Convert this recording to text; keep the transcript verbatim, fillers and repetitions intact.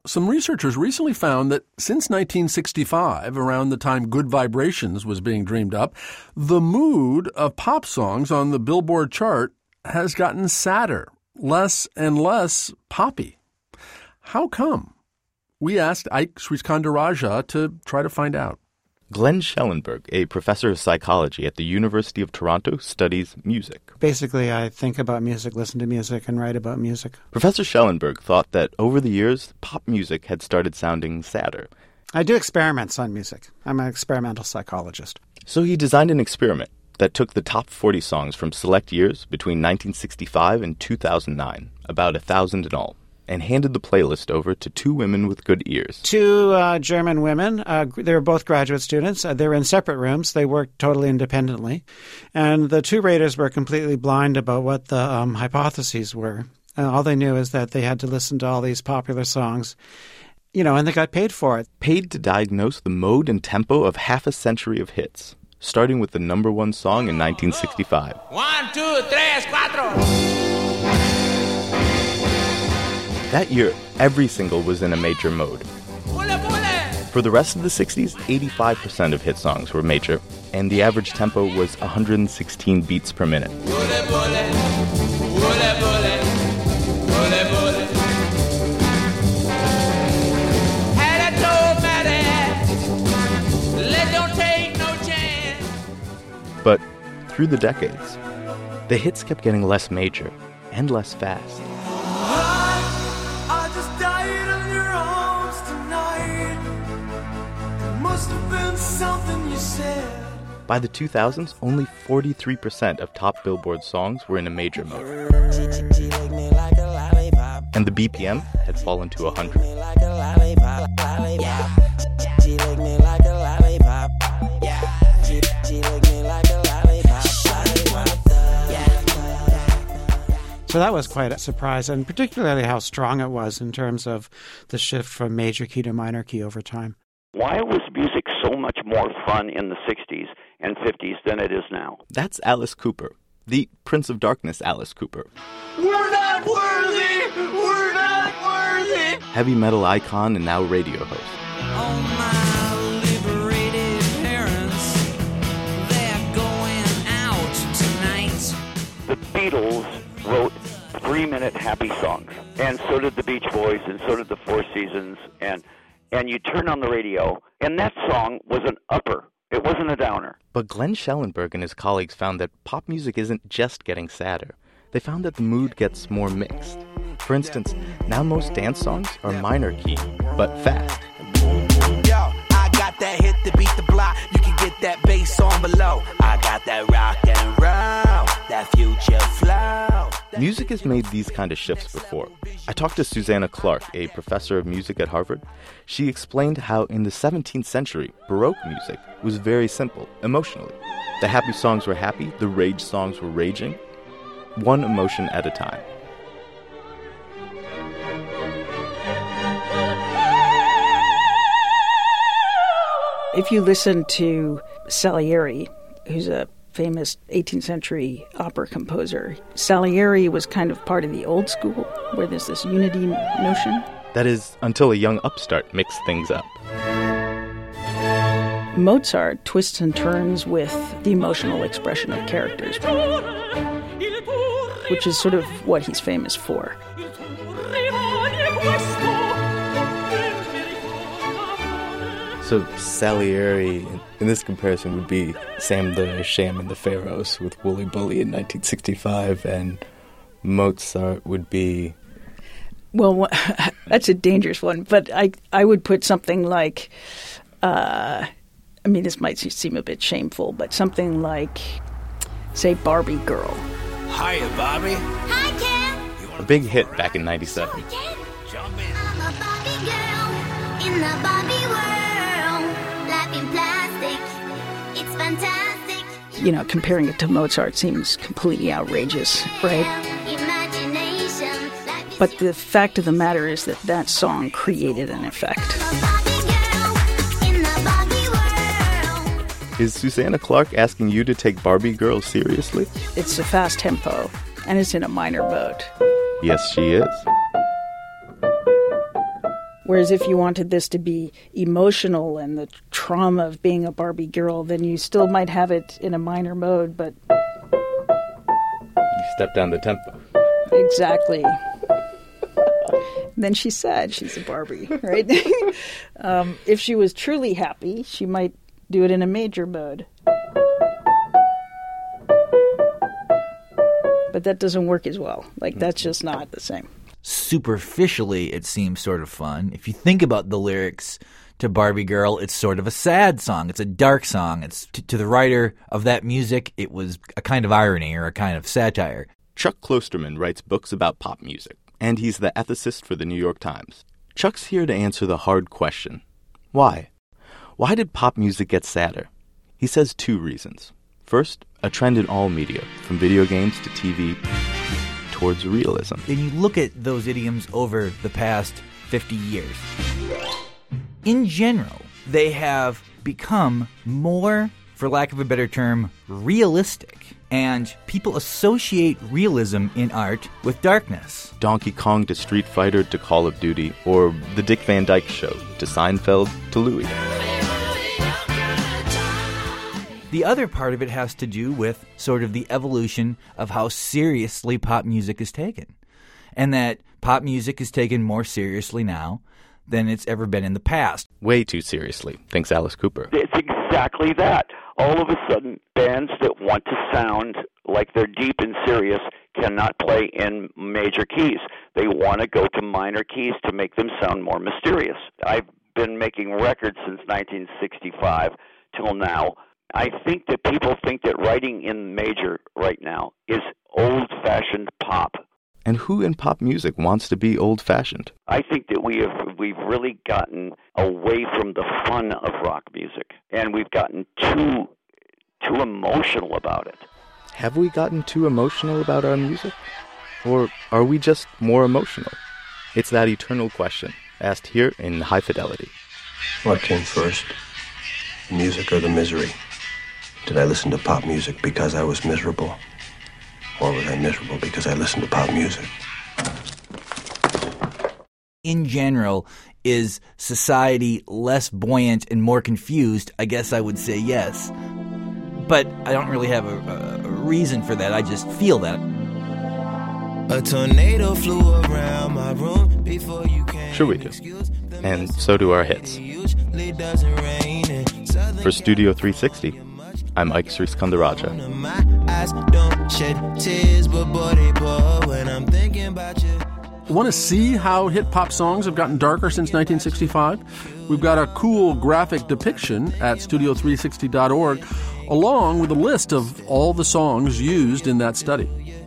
some researchers recently found that since nineteen sixty-five, around the time Good Vibrations was being dreamed up, the mood of pop songs on the Billboard chart has gotten sadder, less and less poppy. How come? We asked Ike Sriskandarajah to try to find out. Glenn Schellenberg, a professor of psychology at the University of Toronto, studies music. Basically, I think about music, listen to music, and write about music. Professor Schellenberg thought that over the years, pop music had started sounding sadder. I do experiments on music. I'm an experimental psychologist. So he designed an experiment that took the top forty songs from select years between nineteen sixty-five and two thousand nine, about a thousand in all, and handed the playlist over to two women with good ears. Two uh, German women. Uh, they were both graduate students. Uh, they were in separate rooms. They worked totally independently. And the two raters were completely blind about what the um, hypotheses were. Uh, all they knew is that they had to listen to all these popular songs, you know, and they got paid for it. Paid to diagnose the mode and tempo of half a century of hits, starting with the number one song in nineteen sixty-five. One, two, tres, cuatro. That year, every single was in a major mode. For the rest of the sixties, eighty-five percent of hit songs were major, and the average tempo was one hundred sixteen beats per minute. But through the decades, the hits kept getting less major and less fast. By the two thousands, only forty-three percent of top Billboard songs were in a major mode. And the B P M had fallen to one hundred. So that was quite a surprise, and particularly how strong it was in terms of the shift from major key to minor key over time. Why was music so much more fun in the sixties and fifties than it is now? That's Alice Cooper, the Prince of Darkness Alice Cooper. We're not worthy! We're not worthy! Heavy metal icon and now radio host. Oh, my liberated parents, they're going out tonight. The Beatles wrote three-minute happy songs, and so did the Beach Boys, and so did the Four Seasons, and and you turn on the radio, and that song was an upper. It wasn't a downer. But Glenn Schellenberg and his colleagues found that pop music isn't just getting sadder. They found that the mood gets more mixed. For instance, now most dance songs are minor key, but fast. Yo, I got that hit to beat the block. You can get that bass on below. I got that rock and roll, that future flow. Music has made these kind of shifts before. I talked to Susanna Clark, a professor of music at Harvard. She explained how in the seventeenth century, Baroque music was very simple, emotionally. The happy songs were happy, the rage songs were raging, one emotion at a time. If you listen to Salieri, who's a famous eighteenth century opera composer, Salieri was kind of part of the old school, where there's this unity notion. That is, until a young upstart mixed things up. Mozart twists and turns with the emotional expression of characters, which is sort of what he's famous for. So Salieri, in this comparison, would be Sam the Sham and the Pharaohs with Wooly Bully in nineteen sixty-five, and Mozart would be... Well, that's a dangerous one, but I I would put something like, uh, I mean, this might seem a bit shameful, but something like, say, Barbie Girl. Hiya, Bobby. Hi, Ken. A big hit back in ninety-seven. Jump in. I'm a Barbie girl in the Barbie world. Life in plastic, it's fantastic. You know, comparing it to Mozart seems completely outrageous, right? Imagination. But the fact of the matter is that that song created an effect. Is Susanna Clark asking you to take Barbie Girl seriously? It's a fast tempo, and it's in a minor mode. Yes, she is. Whereas if you wanted this to be emotional and the trauma of being a Barbie girl, then you still might have it in a minor mode, but... You step down the tempo. Exactly. Then she's sad. She's a Barbie, right? um, if she was truly happy, she might do it in a major mode. But that doesn't work as well. Like, that's just not the same. Superficially, it seems sort of fun. If you think about the lyrics to Barbie Girl, it's sort of a sad song. It's a dark song. It's t- to the writer of that music, it was a kind of irony or a kind of satire. Chuck Klosterman writes books about pop music, and he's the ethicist for the New York Times. Chuck's here to answer the hard question. Why? Why did pop music get sadder? He says two reasons. First, a trend in all media, from video games to T V, towards realism. And you look at those idioms over the past fifty years. In general, they have become more, for lack of a better term, realistic. And people associate realism in art with darkness. Donkey Kong to Street Fighter to Call of Duty, or The Dick Van Dyke Show to Seinfeld to Louis. The other part of it has to do with sort of the evolution of how seriously pop music is taken. And that pop music is taken more seriously now than it's ever been in the past. Way too seriously, thinks Alice Cooper. It's exactly that. All of a sudden, bands that want to sound like they're deep and serious cannot play in major keys. They want to go to minor keys to make them sound more mysterious. I've been making records since nineteen sixty-five till now. I think that people think that writing in major right now is old-fashioned pop. And who in pop music wants to be old-fashioned? I think that we have we've really gotten away from the fun of rock music, and we've gotten too too emotional about it. Have we gotten too emotional about our music? Or are we just more emotional? It's that eternal question, asked here in High Fidelity. What came first, the music or the misery? Did I listen to pop music because I was miserable? Or was I miserable because I listened to pop music? In general, is society less buoyant and more confused? I guess I would say yes. But I don't really have a, a reason for that. I just feel that. A tornado flew around my room before you came. Sure we do. And so do our hits. For Studio three sixty, I'm Ike Sriskandarajah. Want to see how hit pop songs have gotten darker since nineteen sixty-five? We've got a cool graphic depiction at studio three sixty dot org, along with a list of all the songs used in that study.